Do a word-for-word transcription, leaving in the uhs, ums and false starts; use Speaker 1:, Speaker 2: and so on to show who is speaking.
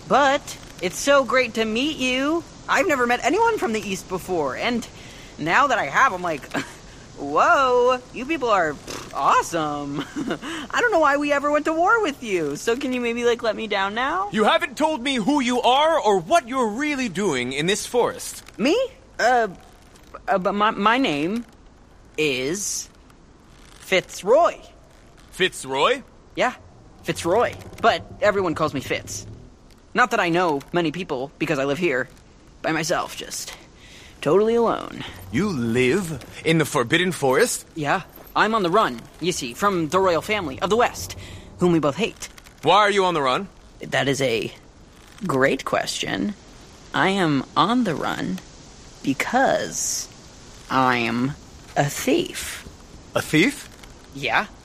Speaker 1: But it's so great to meet you. I've never met anyone from the East before, and now that I have, I'm like, whoa, you people are awesome. I don't know why we ever went to war with you, so can you maybe, like, let me down now?
Speaker 2: You haven't told me who you are or what you're really doing in this forest.
Speaker 1: Me? Uh, uh but my, my name is Fitzroy.
Speaker 2: Fitzroy?
Speaker 1: Yeah, Fitzroy, but everyone calls me Fitz. Not that I know many people, because I live here by myself, just totally alone.
Speaker 2: You live in the Forbidden Forest?
Speaker 1: Yeah, I'm on the run, you see, from the royal family of the West, whom we both hate.
Speaker 2: Why are you on the run?
Speaker 1: That is a great question. I am on the run because I'm a thief.
Speaker 2: A thief?
Speaker 1: Yeah,